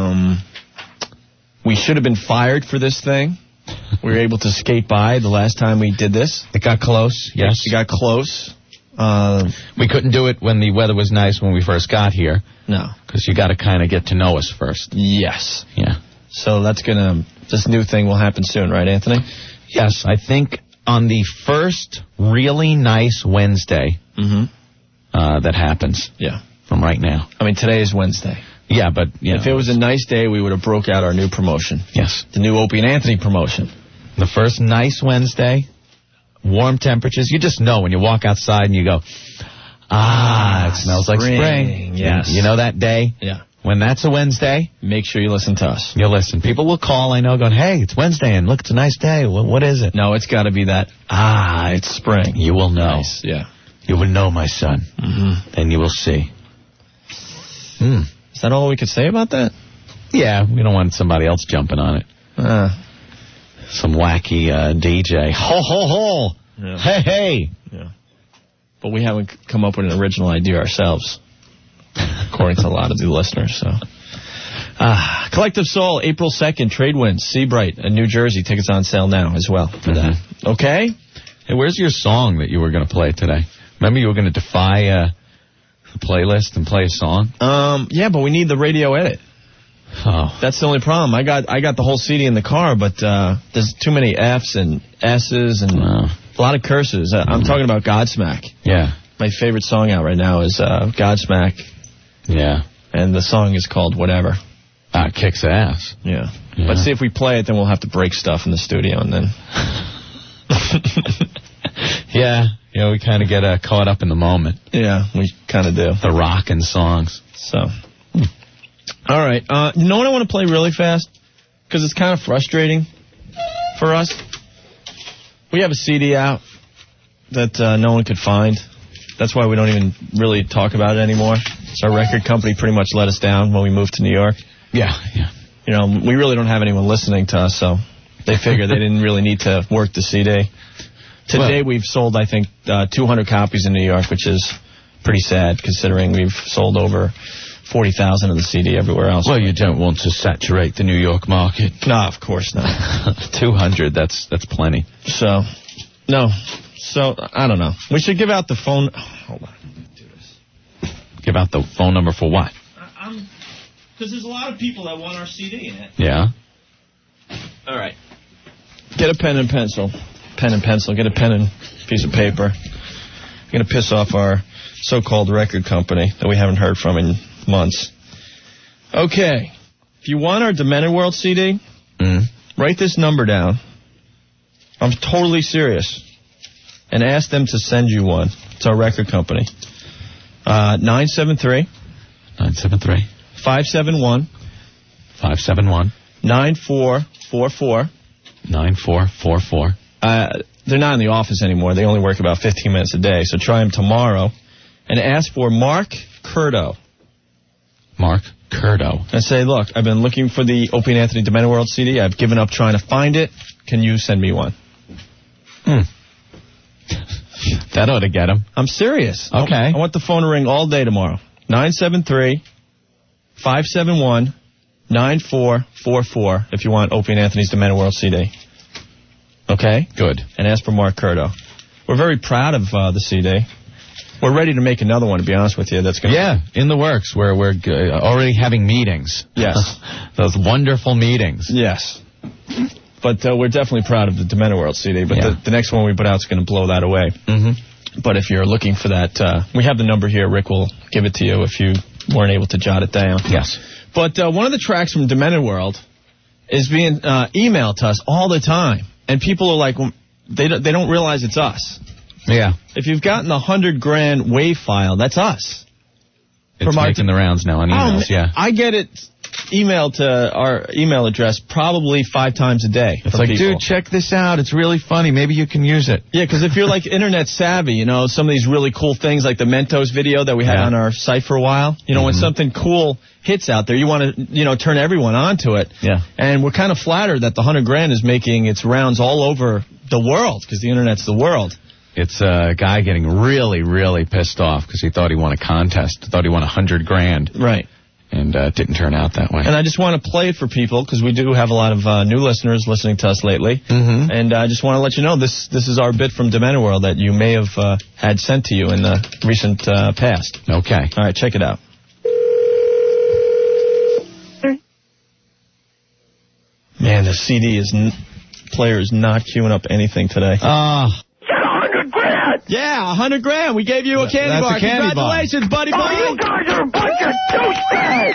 We should have been fired for this thing. We were able to skate by the last time we did this. It got close, yes. It got close. We couldn't do it when the weather was nice when we first got here. No. Because you got to kind of get to know us first. Yes. Yeah. So this new thing will happen soon, right, Anthony? Yes, I think on the first really nice Wednesday that happens. Yeah. From right now. I mean, today is Wednesday. Yeah, but if it was a nice day, we would have broke out our new promotion. Yes. The new Opie and Anthony promotion. The first nice Wednesday, warm temperatures. You just know when you walk outside and you go, it smells like spring. Yes. You know that day? Yeah. When that's a Wednesday, make sure you listen to us. You'll listen. People will call, I know, going, hey, it's Wednesday, and look, it's a nice day. What is it? No, it's got to be that, it's spring. You will know. Nice, yeah. You will know, my son. Mm-hmm. Then you will see. Is that all we could say about that? Yeah, we don't want somebody else jumping on it. Some wacky DJ. Ho, ho, ho. Yeah. Hey, hey. Yeah. But we haven't come up with an original idea ourselves, according to a lot of the listeners. So, Collective Soul, April 2nd, Trade Winds, Seabright in New Jersey. Tickets on sale now as well for that. Okay? Hey, where's your song that you were going to play today? Remember you were going to defy the playlist and play a song? Yeah, but we need the radio edit. Oh. That's the only problem. I got the whole CD in the car, but there's too many F's and S's and a lot of curses. I'm talking about Godsmack. Yeah. My favorite song out right now is Godsmack. Yeah. And the song is called Whatever. It kicks ass. Yeah. But see, if we play it, then we'll have to break stuff in the studio, and then... Yeah, we kind of get caught up in the moment. Yeah, we kind of do. The rockin' songs. So, all right. You know what I want to play really fast? Because it's kind of frustrating for us. We have a CD out that no one could find. That's why we don't even really talk about it anymore. So our record company pretty much let us down when we moved to New York. Yeah. We really don't have anyone listening to us, so they figured they didn't really need to work the CD. Today we've sold, I think, 200 copies in New York, which is pretty sad considering we've sold over 40,000 of the CD everywhere else. Well, you don't want to saturate the New York market. No, of course not. 200, that's plenty. So, I don't know. We should give out the phone. Hold on. Do this. Give out the phone number for what? Because there's a lot of people that want our CD in it. Yeah. All right. Get a pen and pencil. Pen and pencil. Get a pen and piece of paper. I'm going to piss off our so-called record company that we haven't heard from in months. Okay. If you want our Demented World CD, write this number down. I'm totally serious. And ask them to send you one. It's our record company. 973. 571. 9444. 9444. They're not in the office anymore. They only work about 15 minutes a day. So try them tomorrow. And ask for Mark Curdo. Mark Curdo. And say, look, I've been looking for the Opie and Anthony Demented World CD. I've given up trying to find it. Can you send me one? That ought to get him. I'm serious. Okay. I want the phone to ring all day tomorrow. 973-571-9444 if you want Opie and Anthony's Demented World CD. Okay? Good. And ask for Mark Curdo. We're very proud of the CD. We're ready to make another one, to be honest with you. That's gonna in the works. We're already having meetings. Yes. Those wonderful meetings. Yes. But we're definitely proud of the Demented World CD. But the next one we put out is going to blow that away. But if you're looking for that, we have the number here. Rick will give it to you if you weren't able to jot it down. Yes. But one of the tracks from Demented World is being emailed to us all the time. And people are like, they don't realize it's us. Yeah. If you've gotten the 100 grand WAV file, that's us. It's making the rounds now on emails, I get it email to our email address probably 5 times a day. It's like, dude, check this out. It's really funny. Maybe you can use it. Yeah, because if you're like internet savvy, you know, some of these really cool things like the Mentos video that we had on our site for a while, you know, when something cool hits out there, you want to, you know, turn everyone onto it. Yeah. And we're kind of flattered that the $100 grand is making its rounds all over the world because the internet's the world. It's a guy getting really, really pissed off because he thought he won a contest, thought he won $100 grand. Right. And it didn't turn out that way. And I just want to play it for people because we do have a lot of new listeners listening to us lately. And I just want to let you know this is our bit from Demented World that you may have had sent to you in the recent past. Okay. All right, check it out. Man, the CD player is not queuing up anything today. $100 grand! Yeah, $100 grand. We gave you a candy bar. A candy Congratulations, buddy. You guys are a bunch of douchebags!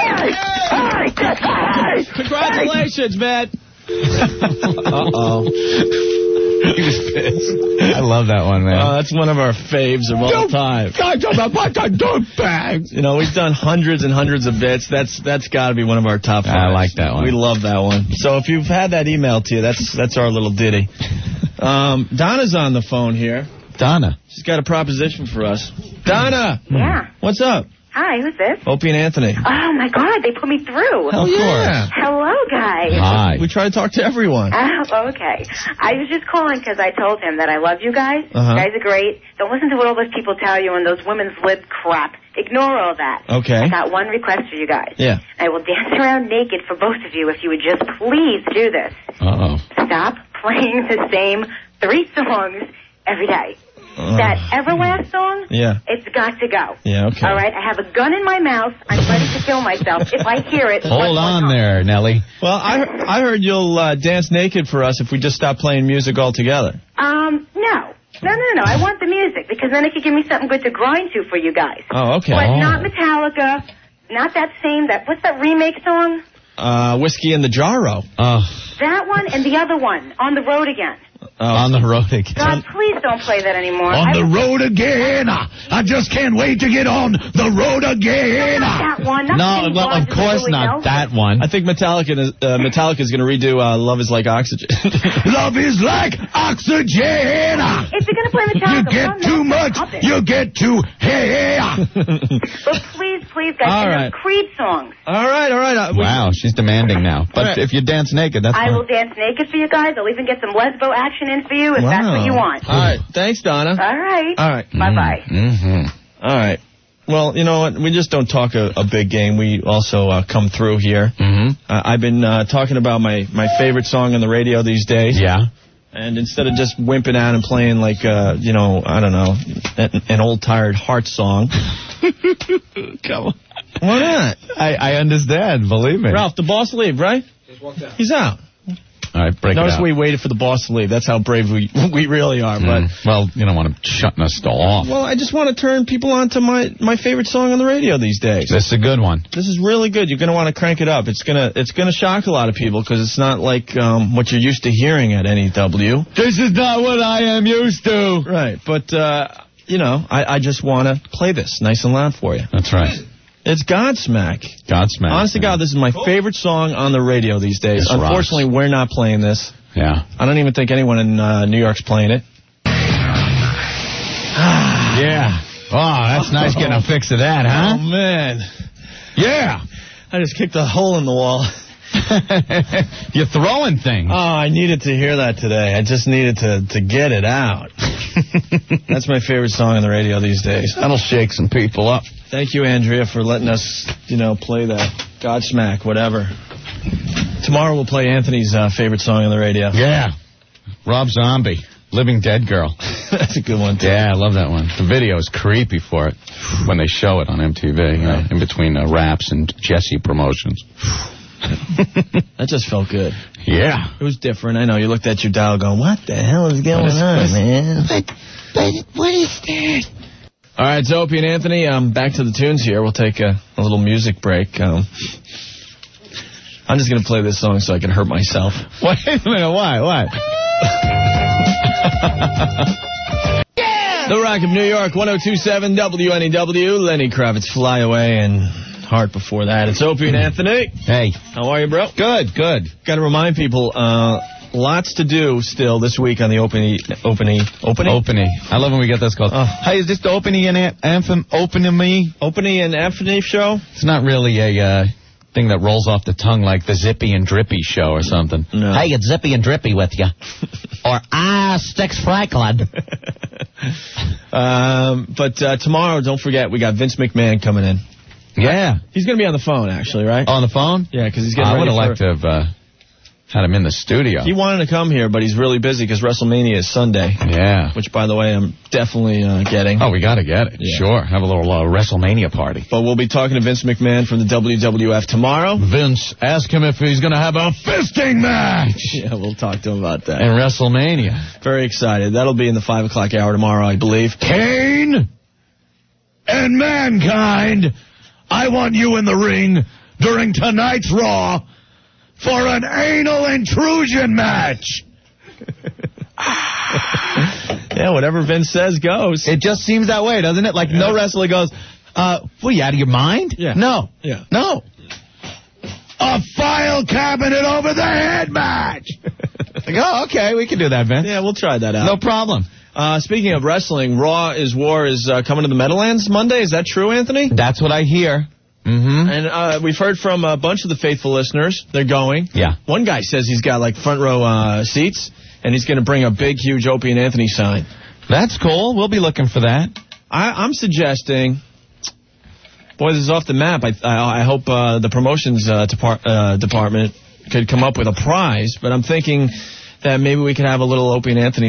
Hey! Congratulations, man. Uh-oh. He was pissed. I love that one, man. That's one of our faves of all time. Guys are a bunch of douchebags! You know, we've done hundreds and hundreds of bits. That's got to be one of our top 5. I like that one. We love that one. So if you've had that email to you, that's our little ditty. Donna's on the phone here. Donna. She's got a proposition for us. Donna! Yeah. What's up? Hi, who's this? Opie and Anthony. Oh, my God, they put me through. Hell yeah. Hello, guys. Hi. We try to talk to everyone. Oh, okay. I was just calling because I told him that I love you guys. You guys are great. Don't listen to what all those people tell you and those women's lib crap. Ignore all that. Okay. I got one request for you guys. Yeah. I will dance around naked for both of you if you would just please do this. Uh-oh. Stop playing the same 3 songs every day. That Everlast song, it's got to go. Yeah, okay. All right, I have a gun in my mouth. I'm ready to kill myself if I hear it. Hold on there, Nellie. Well, I heard you'll dance naked for us if we just stop playing music altogether. No. I want the music because then it could give me something good to grind to for you guys. Oh, okay. But not Metallica, not what's that remake song? Whiskey in the Jarro. That one and the other one, On the Road Again. On the road again. God, please don't play that anymore. On the road again. I just can't wait to get on the road again. Not that one. No, well, of course not that one. I think Metallica's going to redo Love Is Like Oxygen. Love is like oxygen. If you're going to play Metallica, you get too much, you get too hair. But please, guys, all right. Creed songs. All right. Wow, she's demanding now. But if you dance naked, that's fine. I will dance naked for you guys. I'll even get some lesbo action in for you if that's what you want. All right. Thanks, Donna. All right. Bye-bye. All right. Well, you know what? We just don't talk a big game. We also come through here. I've been talking about my favorite song on the radio these days. Yeah. And instead of just wimping out and playing like, I don't know, an old tired Heart song. Come on. Why not? I understand. Believe me. Ralph, the boss leave, right? He's out. All right, break Notice it out. we waited for the boss to leave. That's how brave we really are. But well, you don't want him shutting us off. Well, I just want to turn people on to my favorite song on the radio these days. This is a good one. This is really good. You're going to want to crank it up. It's gonna shock a lot of people because it's not like what you're used to hearing at NEW. This is not what I am used to. Right, but I just want to play this nice and loud for you. That's right. It's Godsmack. Godsmack. Honest to God, this is my favorite song on the radio these days. This Unfortunately, we're not playing this. Yeah. I don't even think anyone in New York's playing it. Yeah. Oh, that's nice getting a fix of that, huh? Oh, man. Yeah. I just kicked a hole in the wall. You're throwing things. Oh, I needed to hear that today. I just needed to get it out. That's my favorite song on the radio these days. That'll shake some people up. Thank you, Andrea, for letting us, play that. Godsmack, whatever. Tomorrow we'll play Anthony's favorite song on the radio. Yeah. Rob Zombie, Living Dead Girl. That's a good one, too. Yeah, I love that one. The video is creepy for it when they show it on MTV, in between raps and Jesse promotions. That just felt good. Yeah. It was different. I know. You looked at your dial going, what the hell is going on, man? What is that? All right, it's Opie and Anthony. Back to the tunes here. We'll take a little music break. I'm just going to play this song so I can hurt myself. Wait a minute. Why? The Rock of New York, 102.7 WNEW. Lenny Kravitz, Fly Away, and Hart before that. It's Opie and Anthony. Hey. How are you, bro? Good. Got to remind people, lots to do still this week on the Opie. I love when we get this called. Hey, is this the Opie and Anthony show? It's not really a thing that rolls off the tongue like the Zippy and Drippy show or something. No. Hey, it's Zippy and Drippy with you. Or Sticks Franklin. But tomorrow, don't forget, we got Vince McMahon coming in. Yeah. He's going to be on the phone, actually, right? On the phone? Yeah, because he's getting I ready would have liked to have had him in the studio. He wanted to come here, but he's really busy because WrestleMania is Sunday. Yeah. Which, by the way, I'm definitely getting. Oh, we got to get it. Yeah. Sure. Have a little WrestleMania party. But we'll be talking to Vince McMahon from the WWF tomorrow. Vince, ask him if he's going to have a fisting match. Yeah, we'll talk to him about that. In WrestleMania. Very excited. That'll be in the 5 o'clock hour tomorrow, I believe. Kane and Mankind, I want you in the ring during tonight's Raw for an anal intrusion match. Yeah, whatever Vince says goes. It just seems that way, doesn't it? Like no wrestler goes, what, are you out of your mind? Yeah. No. Yeah. No. A file cabinet over the head match. Like, oh, okay, we can do that, Vince. Yeah, we'll try that out. No problem. Speaking of wrestling, Raw is War is coming to the Meadowlands Monday. Is that true, Anthony? That's what I hear. Mm-hmm. And we've heard from a bunch of the faithful listeners. They're going. Yeah. One guy says he's got, like, front row seats, and he's going to bring a big, huge Opie and Anthony sign. That's cool. We'll be looking for that. I'm suggesting... Boy, this is off the map. I hope the promotions department could come up with a prize, but I'm thinking that maybe we could have a little Opie and Anthony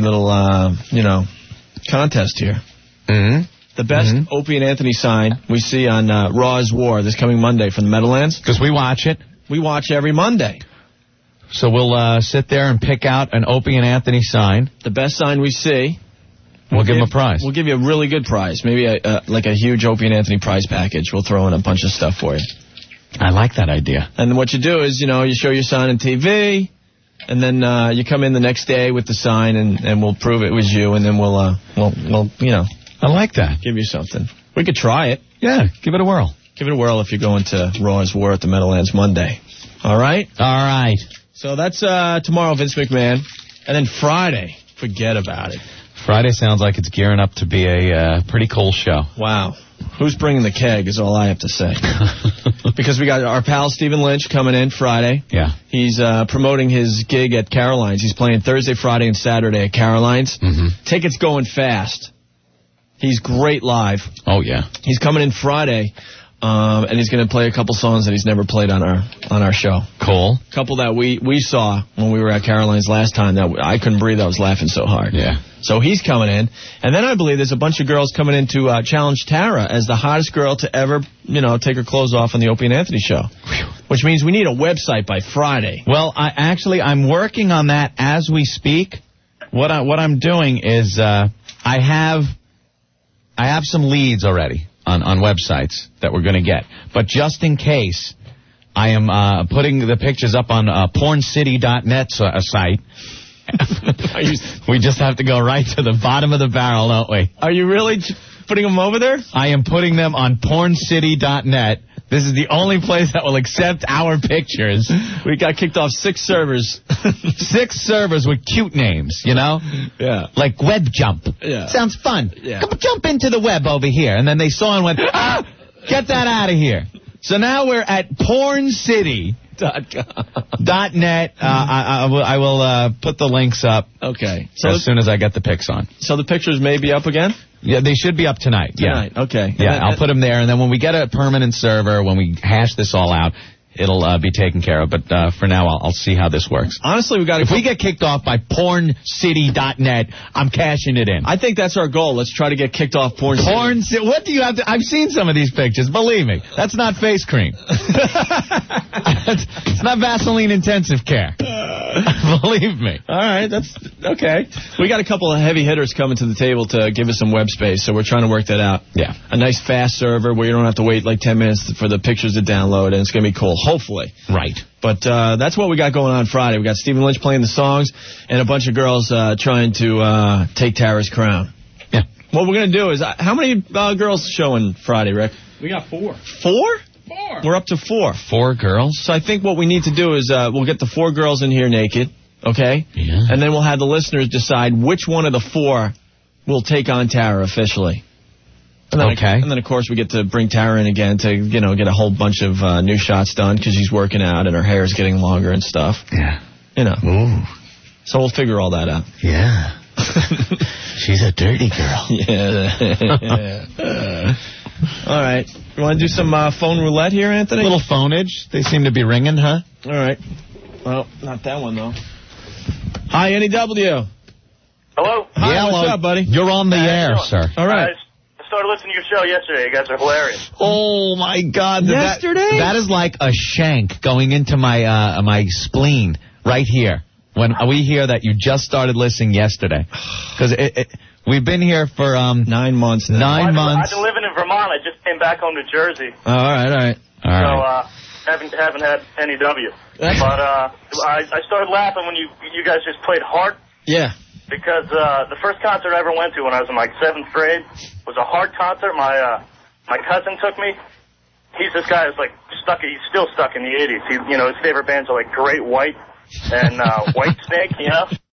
contest here. Mm-hmm. The best Opie and Anthony sign we see on Raw's War this coming Monday from the Meadowlands. Because we watch it. We watch every Monday. So we'll sit there and pick out an Opie and Anthony sign. The best sign we see. We'll give him a prize. We'll give you a really good prize. Maybe like a huge Opie and Anthony prize package. We'll throw in a bunch of stuff for you. I like that idea. And what you do is, you show your sign on TV, and then you come in the next day with the sign, and we'll prove it was you, and then we'll I like that. Give you something. We could try it. Yeah, give it a whirl. Give it a whirl if you're going to Raw's War at the Meadowlands Monday. All right? All right. So that's tomorrow, Vince McMahon. And then Friday, forget about it. Friday sounds like it's gearing up to be a pretty cool show. Wow. Who's bringing the keg is all I have to say. Because we got our pal Stephen Lynch coming in Friday. Yeah. He's promoting his gig at Caroline's. He's playing Thursday, Friday, and Saturday at Caroline's. Mm-hmm. Tickets going fast. He's great live. Oh, yeah. He's coming in Friday, and he's going to play a couple songs that he's never played on our show. Cool. A couple that we saw when we were at Caroline's last time that I couldn't breathe. I was laughing so hard. Yeah. So he's coming in. And then I believe there's a bunch of girls coming in to challenge Tara as the hottest girl to ever, take her clothes off on the Opie and Anthony show. Which means we need a website by Friday. Well, I'm working on that as we speak. What I'm doing is I have some leads already on websites that we're going to get. But just in case, I am putting the pictures up on porncity.net site. We just have to go right to the bottom of the barrel, don't we? Are you really putting them over there? I am putting them on porncity.net. This is the only place that will accept our pictures. We got kicked off 6 servers. 6 servers with cute names, Yeah. Like Web Jump. Yeah. Sounds fun. Yeah. Come jump into the web over here. And then they saw and went, get that out of here. So now we're at porncity.net. I will put the links up. Okay. As soon as I get the pics on. So the pictures may be up again? Yeah, they should be up tonight. Yeah. Okay. Yeah, I'll put them there, and then when we get a permanent server, when we hash this all out, it'll be taken care of. But for now, I'll see how this works. Honestly, if we get kicked off by porncity.net, I'm cashing it in. I think that's our goal. Let's try to get kicked off Porn City. What do you have to... I've seen some of these pictures. Believe me. That's not face cream. It's not Vaseline intensive care. Believe me. All right, that's okay. We got a couple of heavy hitters coming to the table to give us some web space, so we're trying to work that out. Yeah. A nice fast server where you don't have to wait like 10 minutes for the pictures to download, and it's going to be cool, hopefully. Right. But that's what we got going on Friday. We got Stephen Lynch playing the songs and a bunch of girls trying to take Tara's crown. Yeah. What we're going to do is, how many girls showing Friday, Rick? We got 4. 4? We're up to 4. 4 girls? So I think what we need to do is we'll get the 4 girls in here naked, okay? Yeah. And then we'll have the listeners decide which one of the 4 will take on Tara officially. And then and then, of course, we get to bring Tara in again to, get a whole bunch of new shots done because she's working out and her hair is getting longer and stuff. Yeah. Ooh. So we'll figure all that out. Yeah. She's a dirty girl. Yeah. All right. You want to do some phone roulette here, Anthony? A little phonage. They seem to be ringing, huh? All right. Well, not that one, though. Hi, NEW. Hello? Hi, what's up, buddy? You're on the air, sir. All right. I started listening to your show yesterday. You guys are hilarious. Oh, my God. Yesterday? That is like a shank going into my my spleen right here when we hear that you just started listening yesterday. Because we've been here for 9 months now. 9 months. I've been living in Vermont. I just came back home to Jersey. All right. So haven't had NEW. But I started laughing when you guys just played Heart. Yeah. Because the first concert I ever went to when I was in like 7th grade was a Heart concert. My cousin took me. He's this guy who's like he's still stuck in the 80s. His favorite bands are like Great White and White Snake,